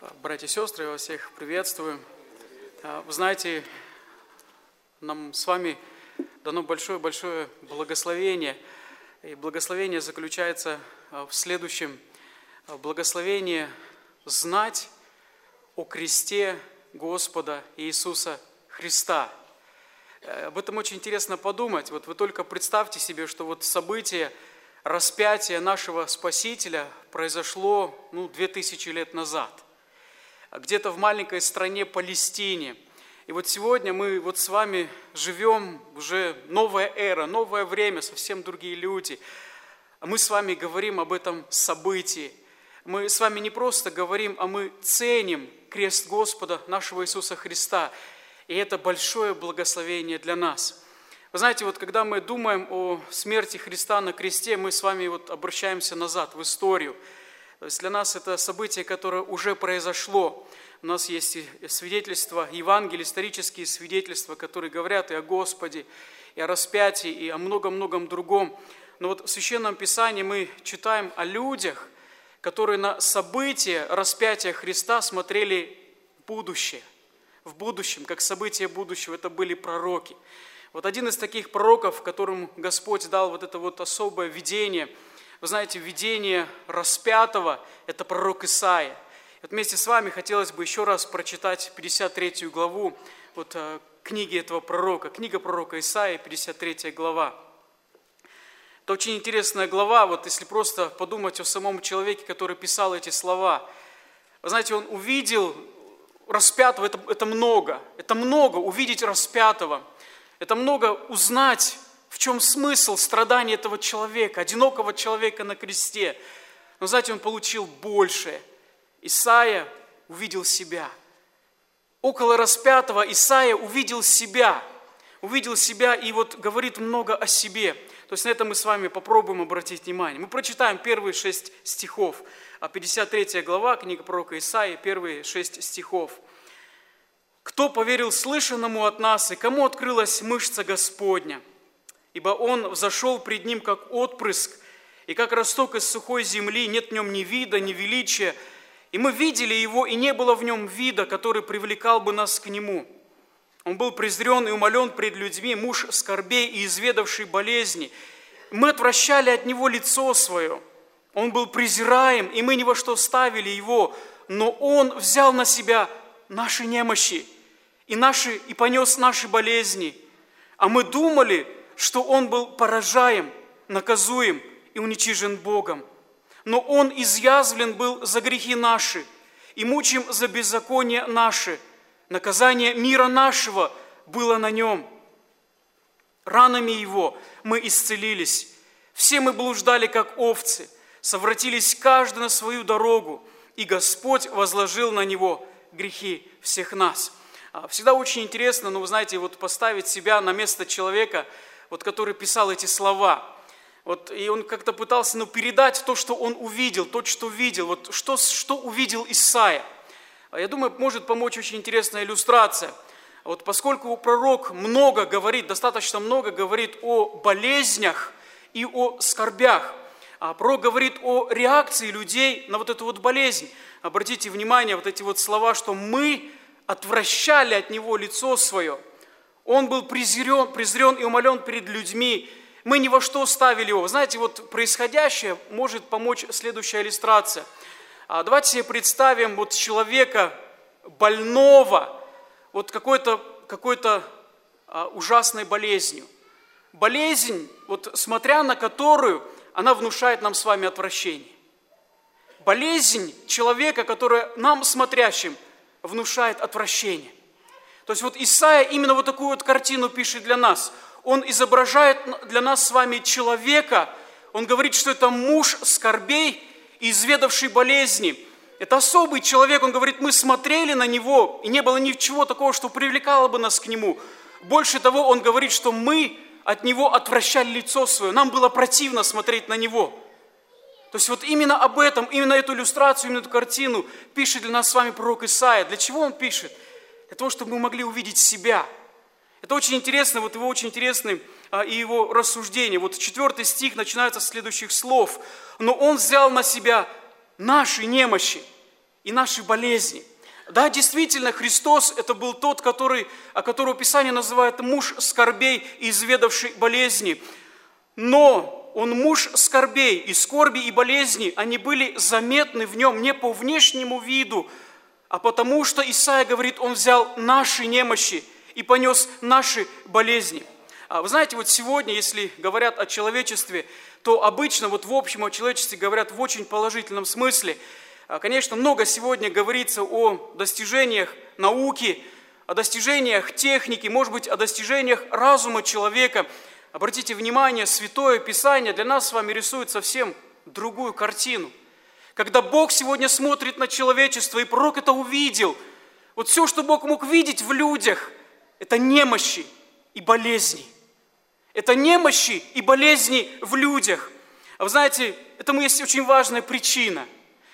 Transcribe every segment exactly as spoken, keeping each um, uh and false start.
Братья и сестры, я вас всех приветствую. Вы знаете, нам с вами дано большое-большое благословение. И благословение заключается в следующем. Благословение знать о кресте Господа Иисуса Христа. Об этом очень интересно подумать. Вот вы только представьте себе, что вот событие распятия нашего Спасителя произошло ну, две тысячи лет назад. Где-то в маленькой стране Палестине. И вот сегодня мы вот с вами живем, уже новая эра, новое время, совсем другие люди. Мы с вами говорим об этом событии. Мы с вами не просто говорим, а мы ценим крест Господа нашего Иисуса Христа. И это большое благословение для нас. Вы знаете, вот когда мы думаем о смерти Христа на кресте, мы с вами вот обращаемся назад, в историю. То есть для нас это событие, которое уже произошло. У нас есть и свидетельства, Евангелия, исторические свидетельства, которые говорят и о Господе, и о распятии, и о многом-многом другом. Но вот в Священном Писании мы читаем о людях, которые на события распятия Христа смотрели в будущее. В будущем, как события будущего, это были пророки. Вот один из таких пророков, которому Господь дал вот это вот особое видение, вы знаете, видение распятого, это пророк Исаия. Вот вместе с вами хотелось бы еще раз прочитать пятьдесят третью главу вот, книги этого пророка, книга пророка Исаии, пятьдесят третья глава. Это очень интересная глава, вот если просто подумать о самом человеке, который писал эти слова. Вы знаете, он увидел распятого, это, это много, это много увидеть распятого, это много узнать, в чем смысл страдания этого человека, одинокого человека на кресте. Но, знаете, он получил большее. Исаия увидел себя. Около распятого Исаия увидел себя. Увидел себя и вот говорит много о себе. То есть на это мы с вами попробуем обратить внимание. Мы прочитаем первые шесть стихов. пятьдесят третья глава, книга пророка Исаии, первые шесть стихов. «Кто поверил слышанному от нас, и кому открылась мышца Господня? Ибо он взошел пред ним, как отпрыск, и как росток из сухой земли, нет в нем ни вида, ни величия. И мы видели его, и не было в нем вида, который привлекал бы нас к нему. Он был презрен и умолен пред людьми, муж скорбей и изведавший болезни. Мы отвращали от него лицо свое. Он был презираем, и мы ни во что ставили его, но он взял на себя наши немощи и, наши, и понес наши болезни. А мы думали, что он был поражаем, наказуем и уничижен Богом. Но он изъязвлен был за грехи наши и мучим за беззаконие наши. Наказание мира нашего было на нем. Ранами его мы исцелились. Все мы блуждали, как овцы, совратились каждый на свою дорогу, и Господь возложил на него грехи всех нас». Всегда очень интересно, ну, вы знаете, вот поставить себя на место человека, вот, который писал эти слова. Вот, и он как-то пытался ну, передать то, что он увидел, то, что видел. Вот, что, что увидел Исаия. Я думаю, может помочь очень интересная иллюстрация. Вот, поскольку пророк много говорит, достаточно много говорит о болезнях и о скорбях. А пророк говорит о реакции людей на вот эту вот болезнь. Обратите внимание, вот эти вот слова, что мы отвращали от него лицо свое. Он был презрен, презрен и умолен перед людьми. Мы ни во что ставили его. Знаете, вот происходящее может помочь следующая иллюстрация. Давайте себе представим вот человека больного вот какой-то, какой-то ужасной болезнью. Болезнь, вот смотря на которую, она внушает нам с вами отвращение. Болезнь человека, которая нам, смотрящим, внушает отвращение. То есть вот Исаия именно вот такую вот картину пишет для нас. Он изображает для нас с вами человека, он говорит, что это муж скорбей и изведавший болезни. Это особый человек, он говорит, мы смотрели на него, и не было ничего такого, что привлекало бы нас к нему. Больше того, он говорит, что мы от него отвращали лицо свое, нам было противно смотреть на него. То есть вот именно об этом, именно эту иллюстрацию, именно эту картину пишет для нас с вами пророк Исаия. Для чего он пишет? Для того, чтобы мы могли увидеть себя. Это очень интересно, вот его очень интересны а, и его рассуждения. Вот четвертый стих начинается с следующих слов. «Но он взял на себя наши немощи и наши болезни. Да, действительно, Христос – это был тот, который, о которого Писание называет муж скорбей и изведавший болезни. Но он муж скорбей, и скорби, и болезни, они были заметны в нем не по внешнему виду, а потому что Исаия говорит, он взял наши немощи и понес наши болезни. Вы знаете, вот сегодня, если говорят о человечестве, то обычно вот в общем о человечестве говорят в очень положительном смысле. Конечно, много сегодня говорится о достижениях науки, о достижениях техники, может быть, о достижениях разума человека. Обратите внимание, Святое Писание для нас с вами рисует совсем другую картину. Когда Бог сегодня смотрит на человечество, и пророк это увидел, вот все, что Бог мог видеть в людях, это немощи и болезни. Это немощи и болезни в людях. А вы знаете, этому есть очень важная причина.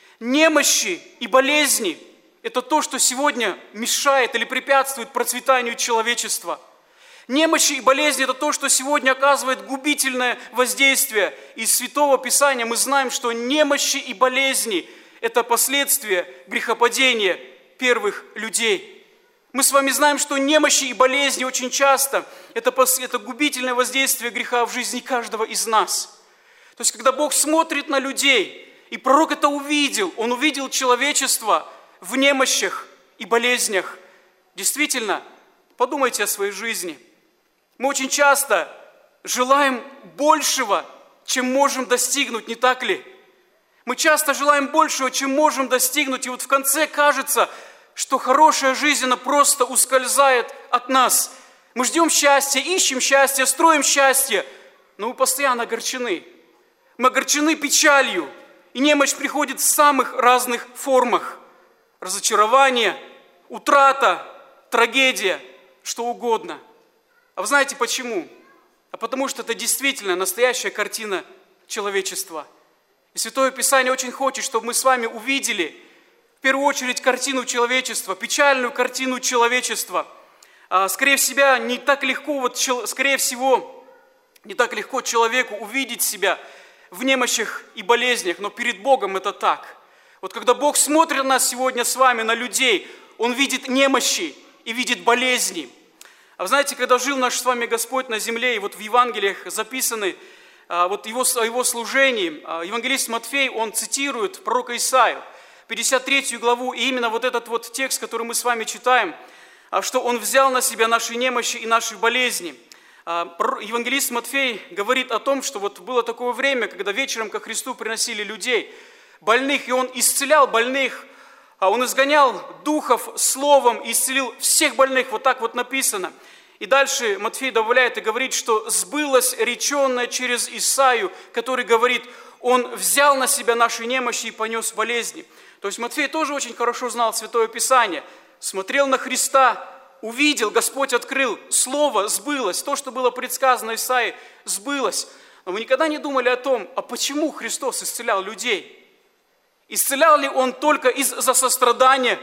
Немощи и болезни – это то, что сегодня мешает или препятствует процветанию человечества. Немощи и болезни – это то, что сегодня оказывает губительное воздействие. Из Святого Писания мы знаем, что немощи и болезни – это последствия грехопадения первых людей. Мы с вами знаем, что немощи и болезни очень часто – это, это губительное воздействие греха в жизни каждого из нас. То есть, когда Бог смотрит на людей, и пророк это увидел, он увидел человечество в немощах и болезнях. Действительно, подумайте о своей жизни. Мы очень часто желаем большего, чем можем достигнуть, не так ли? Мы часто желаем большего, чем можем достигнуть, и вот в конце кажется, что хорошая жизнь, она просто ускользает от нас. Мы ждем счастья, ищем счастье, строим счастье, но мы постоянно огорчены. Мы огорчены печалью, и немощь приходит в самых разных формах. Разочарование, утрата, трагедия, что угодно. А вы знаете почему? А потому что это действительно настоящая картина человечества. И Святое Писание очень хочет, чтобы мы с вами увидели в первую очередь картину человечества, печальную картину человечества. А, скорее всего, не так легко, вот, скорее всего, не так легко человеку увидеть себя в немощах и болезнях, но перед Богом это так. Вот когда Бог смотрит на нас сегодня с вами, на людей, Он видит немощи и видит болезни. А вы знаете, когда жил наш с вами Господь на земле, и вот в Евангелиях записаны а, вот его, о Его служении, а, евангелист Матфей, он цитирует пророка Исаию, пятьдесят третью главу, и именно вот этот вот текст, который мы с вами читаем, а, что Он взял на себя наши немощи и наши болезни. Евангелист Матфей говорит о том, что вот было такое время, когда вечером ко Христу приносили людей, больных, и Он исцелял больных, Он изгонял духов словом и исцелил всех больных, вот так вот написано. И дальше Матфей добавляет и говорит, что сбылось реченное через Исаию, который говорит, Он взял на себя наши немощи и понес болезни. То есть Матфей тоже очень хорошо знал Святое Писание, смотрел на Христа, увидел, Господь открыл, Слово сбылось, то, что было предсказано Исаии, сбылось. Но вы никогда не думали о том, а почему Христос исцелял людей? Исцелял ли Он только из-за сострадания?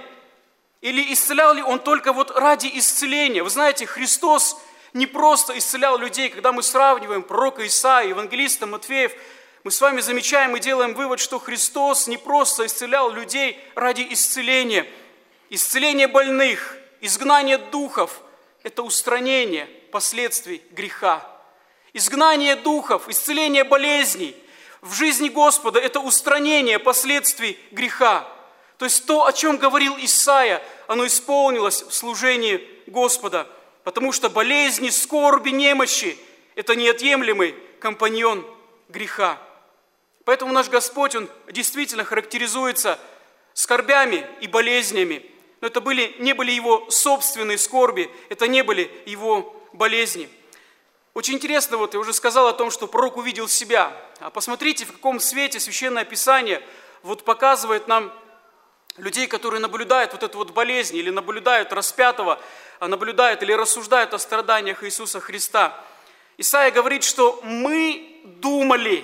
Или исцелял ли Он только вот ради исцеления? Вы знаете, Христос не просто исцелял людей, когда мы сравниваем пророка Исаию, евангелиста Матфеев, мы с вами замечаем и делаем вывод, что Христос не просто исцелял людей ради исцеления. Исцеление больных, изгнание духов – это устранение последствий греха. Изгнание духов, исцеление болезней в жизни Господа – это устранение последствий греха. То есть то, о чем говорил Исаия, оно исполнилось в служении Господа, потому что болезни, скорби, немощи – это неотъемлемый компаньон греха. Поэтому наш Господь, Он действительно характеризуется скорбями и болезнями. Но это были, не были Его собственные скорби, это не были Его болезни. Очень интересно, вот я уже сказал о том, что пророк увидел себя. А посмотрите, в каком свете Священное Писание вот показывает нам людей, которые наблюдают вот эту вот болезнь, или наблюдают распятого, наблюдают или рассуждают о страданиях Иисуса Христа. Исаия говорит, что мы думали,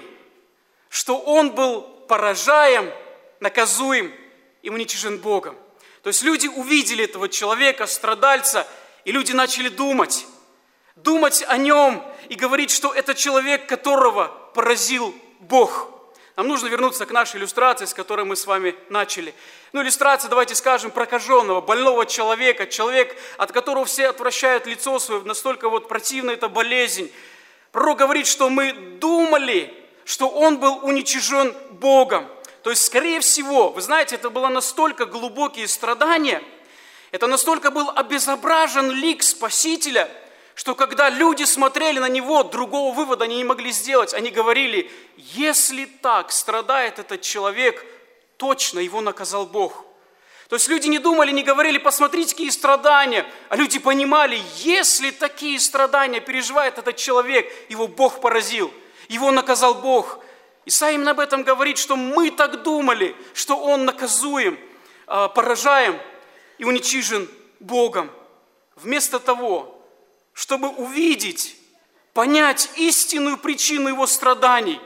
что Он был поражаем, наказуем и уничижен Богом. То есть люди увидели этого человека, страдальца, и люди начали думать, думать о нем и говорить, что это человек, которого поразил Бог. Нам нужно вернуться к нашей иллюстрации, с которой мы с вами начали. Ну, иллюстрация, давайте скажем, прокаженного, больного человека, человек, от которого все отвращают лицо свое, настолько вот противна эта болезнь. Пророк говорит, что мы думали, что он был уничижен Богом. То есть, скорее всего, вы знаете, это было настолько глубокие страдания, это настолько был обезображен лик Спасителя, что когда люди смотрели на него, другого вывода они не могли сделать. Они говорили, если так страдает этот человек, точно его наказал Бог. То есть люди не думали, не говорили, посмотрите, какие страдания, а люди понимали, если такие страдания переживает этот человек, его Бог поразил, его наказал Бог. Исайя именно об этом говорит, что мы так думали, что он наказуем, поражаем и уничижен Богом. Вместо того, чтобы увидеть, понять истинную причину его страданий.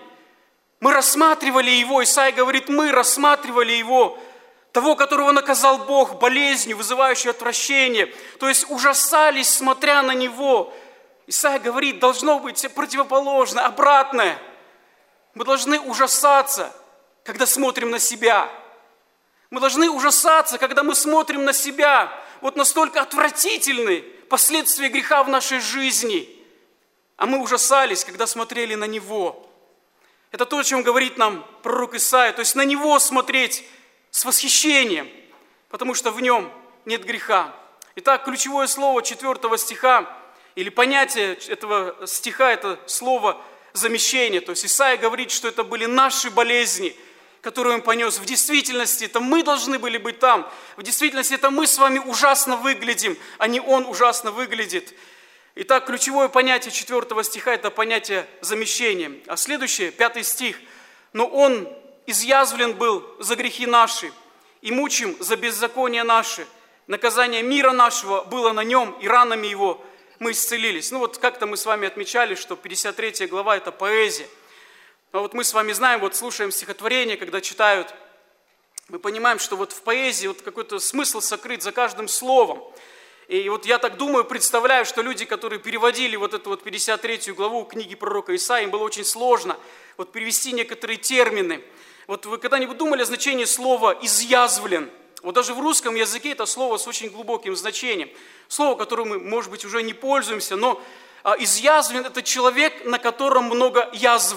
Мы рассматривали его, Исайя говорит, мы рассматривали его, того, которого наказал Бог болезнью, вызывающей отвращение. То есть ужасались, смотря на него. Исайя говорит, должно быть противоположное, обратное. Мы должны ужасаться, когда смотрим на себя. Мы должны ужасаться, когда мы смотрим на себя. Вот настолько отвратительны последствия греха в нашей жизни. А мы ужасались, когда смотрели на Него. Это то, о чем говорит нам пророк Исайя. То есть на Него смотреть с восхищением, потому что в Нем нет греха. Итак, ключевое слово четвертого стиха, или понятие этого стиха, это слово замещение. То есть Исайя говорит, что это были наши болезни, которую Он понес. В действительности это мы должны были быть там. В действительности это мы с вами ужасно выглядим, а не Он ужасно выглядит. Итак, ключевое понятие четвертого стиха – это понятие замещения. А следующее, пятый стих. «Но Он изъязвлен был за грехи наши, и мучим за беззаконие наши. Наказание мира нашего было на Нем, и ранами Его мы исцелились». Ну вот как-то мы с вами отмечали, что пятьдесят третья глава – это поэзия. Но вот мы с вами знаем, вот слушаем стихотворение, когда читают, мы понимаем, что вот в поэзии вот какой-то смысл сокрыт за каждым словом. И вот я так думаю, представляю, что люди, которые переводили вот эту вот пятьдесят третью главу книги пророка Исаии, им было очень сложно вот перевести некоторые термины. Вот вы когда-нибудь думали о значении слова «изъязвлен»? Вот даже в русском языке это слово с очень глубоким значением. Слово, которым мы, может быть, уже не пользуемся, но изъязвлен – это человек, на котором много язв.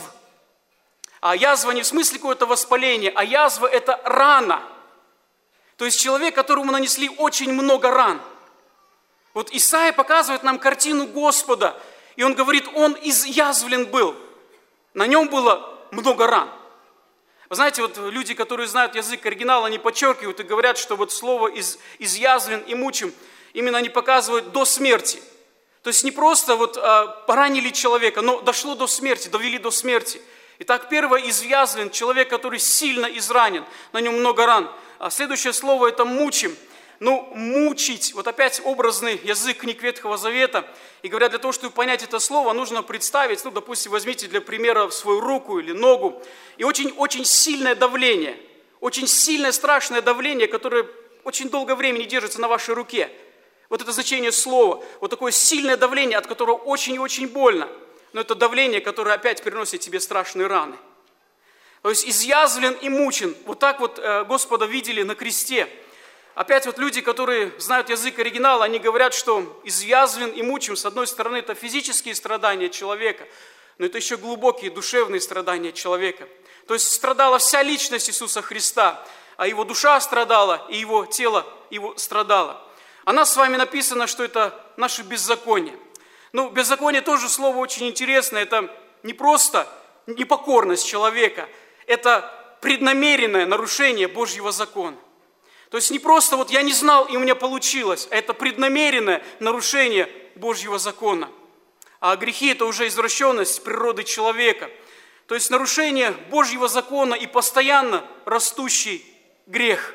А язва не в смысле какое-то воспаление, а язва – это рана. То есть человек, которому нанесли очень много ран. Вот Исайя показывает нам картину Господа, и он говорит, он изъязвлен был. На нем было много ран. Вы знаете, вот люди, которые знают язык оригинала, они подчеркивают и говорят, что вот слово из, «изъязвлен» и «мучим» именно они показывают до смерти. То есть не просто вот а, поранили человека, но дошло до смерти, довели до смерти. Итак, первое, изъязвлен, человек, который сильно изранен, на нем много ран. А следующее слово – это «мучим». Ну, мучить, вот опять образный язык книг Ветхого Завета. И говорят, для того, чтобы понять это слово, нужно представить, ну, допустим, возьмите для примера свою руку или ногу. И очень-очень сильное давление, очень сильное страшное давление, которое очень долгое время не держится на вашей руке. Вот это значение слова, вот такое сильное давление, от которого очень и очень больно. Но это давление, которое опять приносит тебе страшные раны. То есть изъязвлен и мучен. Вот так вот Господа видели на кресте. Опять вот люди, которые знают язык оригинала, они говорят, что изъязвлен и мучим. С одной стороны, это физические страдания человека, но это еще глубокие душевные страдания человека. То есть страдала вся личность Иисуса Христа, а Его душа страдала, и Его тело его страдало. А нас с вами написано, что это наше беззаконие. Ну, беззаконие тоже слово очень интересное. Это не просто непокорность человека, это преднамеренное нарушение Божьего закона. То есть не просто вот я не знал, и у меня получилось, а это преднамеренное нарушение Божьего закона. А грехи – это уже извращенность природы человека. То есть нарушение Божьего закона и постоянно растущий грех.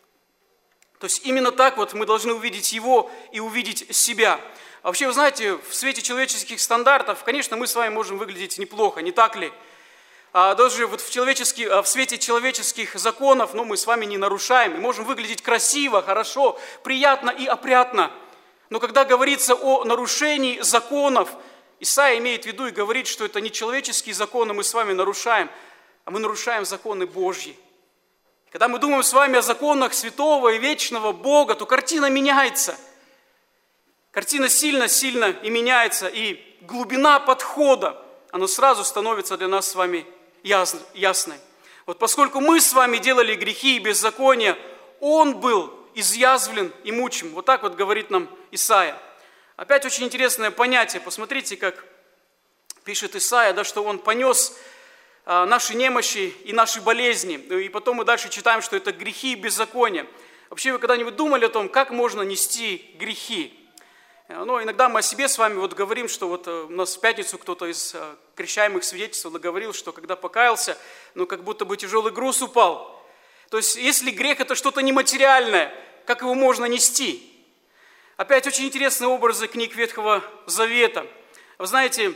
То есть именно так вот мы должны увидеть его и увидеть себя. А вообще, вы знаете, в свете человеческих стандартов, конечно, мы с вами можем выглядеть неплохо, не так ли? А даже вот в, в свете человеческих законов, ну, мы с вами не нарушаем, и можем выглядеть красиво, хорошо, приятно и опрятно. Но когда говорится о нарушении законов, Исайя имеет в виду и говорит, что это не человеческие законы мы с вами нарушаем, а мы нарушаем законы Божьи. Когда мы думаем с вами о законах святого и вечного Бога, то картина меняется. Картина сильно-сильно и меняется, и глубина подхода, она сразу становится для нас с вами ясной. Вот поскольку мы с вами делали грехи и беззакония, Он был изъязвлен и мучим. Вот так вот говорит нам Исаия. Опять очень интересное понятие. Посмотрите, как пишет Исаия, да, что Он понес а, наши немощи и наши болезни. И потом мы дальше читаем, что это грехи и беззакония. Вообще вы когда-нибудь думали о том, как можно нести грехи? Ну, иногда мы о себе с вами вот говорим, что вот у нас в пятницу кто-то из крещаемых свидетельствовал и говорил, что когда покаялся, ну, как будто бы тяжелый груз упал. То есть, если грех – это что-то нематериальное, как его можно нести? Опять очень интересные образы книг Ветхого Завета. Вы знаете,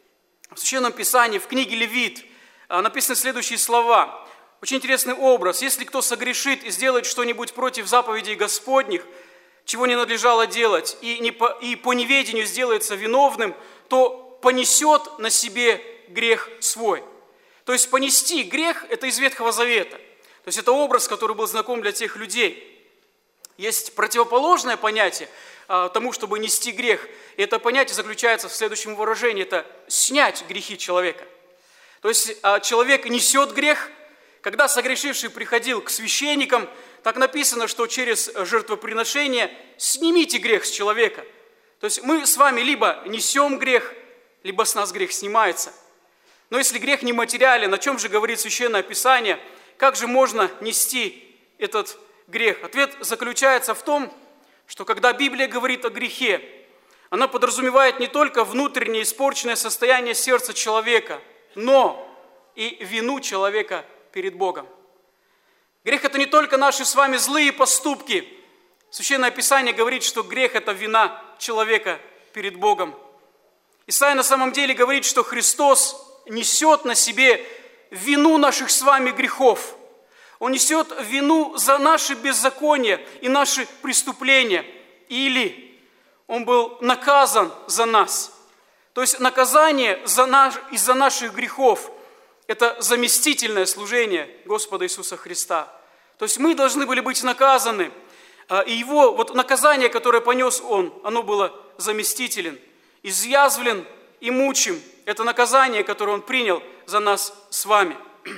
в Священном Писании, в книге Левит, написаны следующие слова. Очень интересный образ. «Если кто согрешит и сделает что-нибудь против заповедей Господних, чего не надлежало делать, и, не по, и по неведению сделается виновным, то понесет на себе грех свой». То есть понести грех – это из Ветхого Завета. То есть это образ, который был знаком для тех людей. Есть противоположное понятие а, тому, чтобы нести грех. И это понятие заключается в следующем выражении – это снять грехи человека. То есть а, человек несет грех. Когда согрешивший приходил к священникам, так написано, что через жертвоприношение снимите грех с человека. То есть мы с вами либо несем грех, либо с нас грех снимается. Но если грех нематериален, о чем же говорит Священное Писание, как же можно нести этот грех? Ответ заключается в том, что когда Библия говорит о грехе, она подразумевает не только внутреннее испорченное состояние сердца человека, но и вину человека перед Богом. Грех – это не только наши с вами злые поступки. Священное Писание говорит, что грех – это вина человека перед Богом. Исаия на самом деле говорит, что Христос несет на себе вину наших с вами грехов. Он несет вину за наши беззакония и наши преступления. Или Он был наказан за нас. То есть наказание за наш, из-за наших грехов – это заместительное служение Господа Иисуса Христа. То есть мы должны были быть наказаны. И Его вот наказание, которое понес Он, оно было заместителен, изъязвлен и мучим. Это наказание, которое Он принял за нас с вами.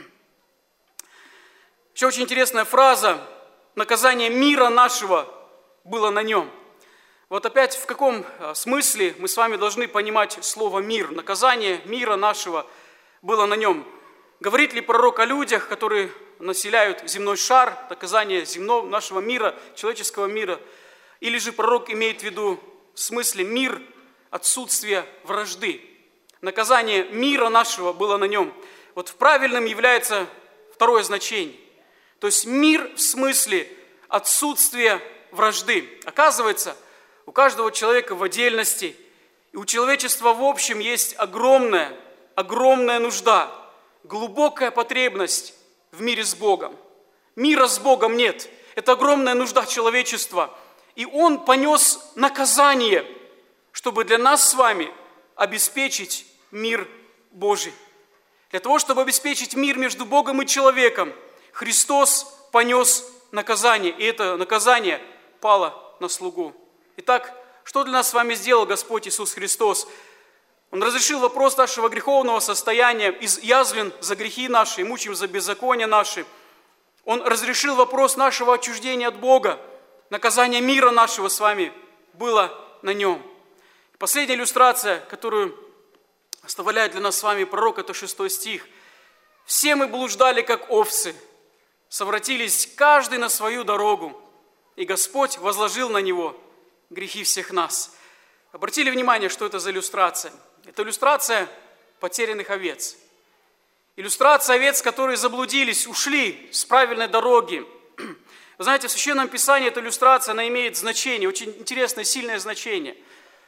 Еще очень интересная фраза. Наказание мира нашего было на Нем. Вот опять в каком смысле мы с вами должны понимать слово «мир»? Наказание мира нашего было на Нем. Говорит ли пророк о людях, которые населяют земной шар, наказание земного нашего мира, человеческого мира? Или же пророк имеет в виду в смысле мир, отсутствие вражды? Наказание мира нашего было на Нем. Вот правильным является второе значение. То есть мир в смысле отсутствия вражды. Оказывается, у каждого человека в отдельности и у человечества в общем есть огромная, огромная нужда, глубокая потребность в мире с Богом. Мира с Богом нет. Это огромная нужда человечества. И Он понес наказание, чтобы для нас с вами обеспечить мир Божий. Для того, чтобы обеспечить мир между Богом и человеком, Христос понес наказание. И это наказание пало на слугу. Итак, что для нас с вами сделал Господь Иисус Христос? Он разрешил вопрос нашего греховного состояния, изъязвлен за грехи наши, мучим за беззакония наши. Он разрешил вопрос нашего отчуждения от Бога. Наказание мира нашего с вами было на Нем. Последняя иллюстрация, которую оставляет для нас с вами пророк, это шестой стих. «Все мы блуждали, как овцы, совратились каждый на свою дорогу, и Господь возложил на него грехи всех нас». Обратили внимание, что это за иллюстрация? Это иллюстрация потерянных овец. Иллюстрация овец, которые заблудились, ушли с правильной дороги. Вы знаете, в Священном Писании эта иллюстрация, она имеет значение, очень интересное, сильное значение.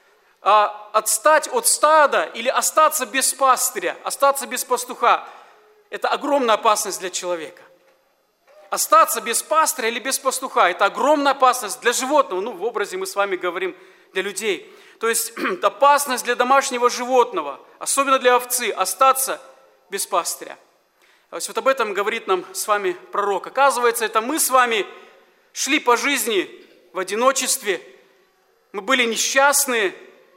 А отстать от стада или остаться без пастыря, остаться без пастуха – это огромная опасность для человека. Остаться без пастыря или без пастуха – это огромная опасность для животного. Ну, в образе мы с вами говорим для людей. То есть опасность для домашнего животного, особенно для овцы, остаться без пастыря. То есть вот об этом говорит нам с вами пророк. Оказывается, это мы с вами шли по жизни в одиночестве, мы были несчастные,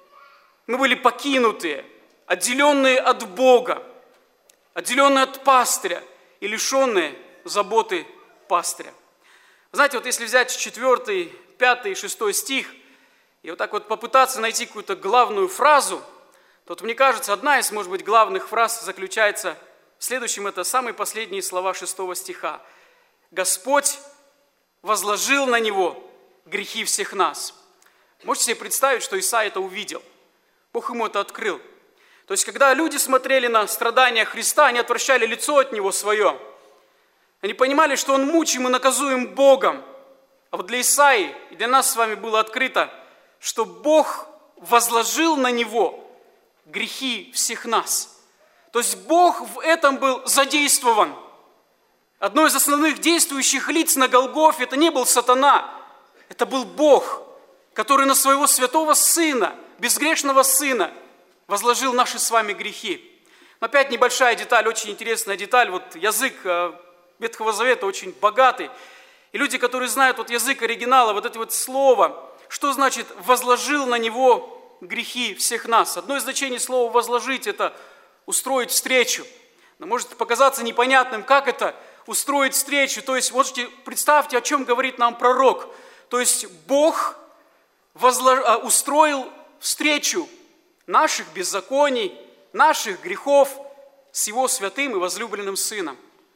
мы были покинутые, отделенные от Бога, отделенные от пастыря и лишенные заботы пастыря. Знаете, вот если взять четвертый, пятый, шестой стих и вот так вот попытаться найти какую-то главную фразу, то вот мне кажется, одна из, может быть, главных фраз заключается в следующем, это самые последние слова шестого стиха. «Господь возложил на него грехи всех нас». Можете себе представить, что Исаия это увидел? Бог ему это открыл. То есть, когда люди смотрели на страдания Христа, они отвращали лицо от Него свое. Они понимали, что Он мучим и наказуем Богом. А вот для Исаии и для нас с вами было открыто, что Бог возложил на Него грехи всех нас. То есть Бог в этом был задействован. Одно из основных действующих лиц на Голгофе это не был сатана, это был Бог, который на своего святого Сына, безгрешного Сына, возложил наши с вами грехи. Но опять небольшая деталь, очень интересная деталь. Вот язык Ветхого Завета очень богатый. И люди, которые знают вот язык оригинала, вот это вот слово, что значит «возложил на него грехи всех нас». Одно из значений слова «возложить» – это устроить встречу. Но может показаться непонятным, как это устроить встречу. То есть, можете представьте, о чем говорит нам пророк. То есть, Бог возлож... устроил встречу наших беззаконий, наших грехов с Его святым и возлюбленным Сыном.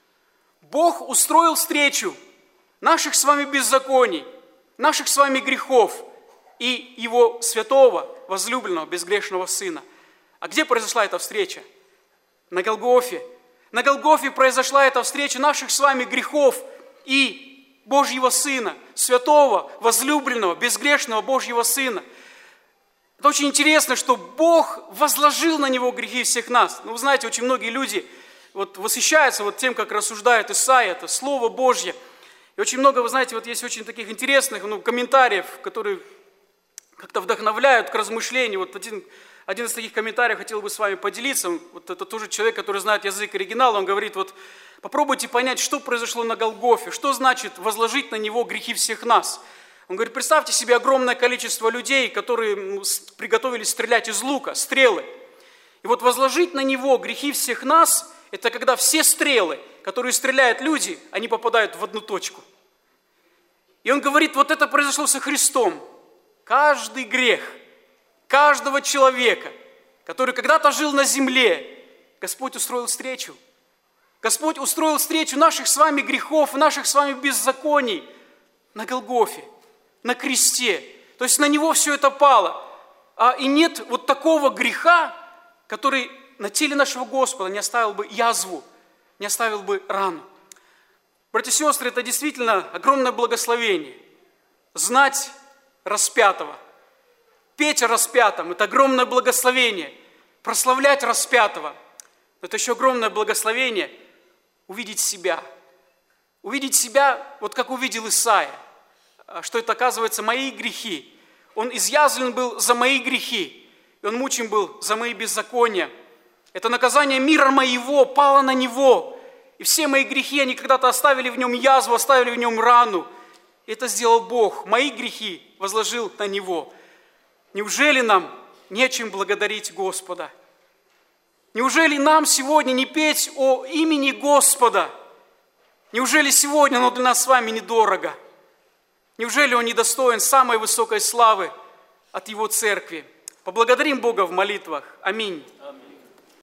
Бог устроил встречу наших с вами беззаконий, наших с вами грехов и Его святого, возлюбленного, безгрешного Сына. А где произошла эта встреча? На Голгофе. На Голгофе произошла эта встреча наших с вами грехов и Божьего Сына, святого, возлюбленного, безгрешного Божьего Сына. Это очень интересно, что Бог возложил на Него грехи всех нас. Ну, вы знаете, очень многие люди вот восхищаются вот тем, как рассуждает Исаия, это Слово Божье. И очень много, вы знаете, вот есть очень таких интересных ну, комментариев, которые как-то вдохновляют к размышлению. Вот один, один из таких комментариев хотел бы с вами поделиться. Вот это тоже человек, который знает язык оригинала, он говорит, вот попробуйте понять, что произошло на Голгофе, что значит возложить на Него грехи всех нас. Он говорит, представьте себе огромное количество людей, которые приготовились стрелять из лука, стрелы. И вот возложить на Него грехи всех нас, это когда все стрелы, которые стреляют люди, они попадают в одну точку. И он говорит, вот это произошло со Христом. Каждый грех, каждого человека, который когда-то жил на земле, Господь устроил встречу. Господь устроил встречу наших с вами грехов, наших с вами беззаконий на Голгофе, на кресте. То есть на Него все это пало. А, и нет вот такого греха, который на теле нашего Господа не оставил бы язву, не оставил бы рану. Братья и сестры, это действительно огромное благословение. Знать распятого, петь о распятом – это огромное благословение. Прославлять распятого – это еще огромное благословение. Увидеть себя. Увидеть себя, вот как увидел Исаия, что это, оказывается, мои грехи. Он изъязвлен был за мои грехи, и он мучим был за мои беззакония. Это наказание мира моего пало на Него. И все мои грехи, они когда-то оставили в Нем язву, оставили в Нем рану. И это сделал Бог. Мои грехи возложил на Него. Неужели нам нечем благодарить Господа? Неужели нам сегодня не петь о имени Господа? Неужели сегодня оно для нас с вами недорого? Неужели Он недостоин самой высокой славы от Его церкви? Поблагодарим Бога в молитвах. Аминь.